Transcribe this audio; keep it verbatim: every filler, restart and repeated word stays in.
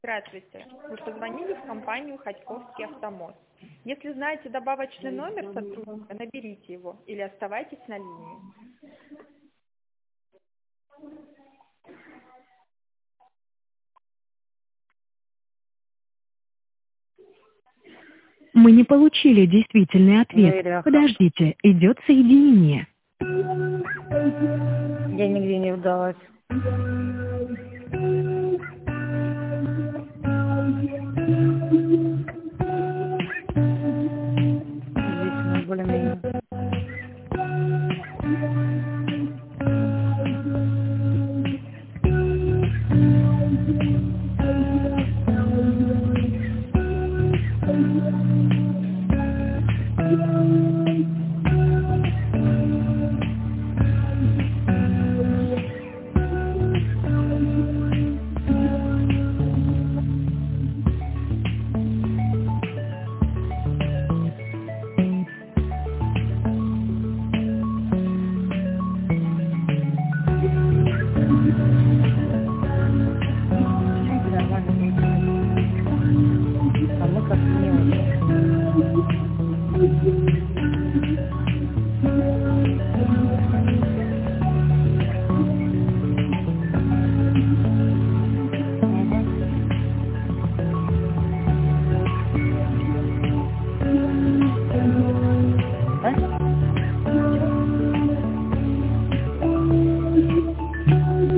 Здравствуйте. Вы позвонили в компанию «Ходьковский автомост». Если знаете добавочный номер сотрудника, наберите его или оставайтесь на линии. Мы не получили действительный ответ. Верю. Подождите, идет соединение. Я нигде не удалась. Здесь у нас более-менее. Нормально получилось. А мы как не очень.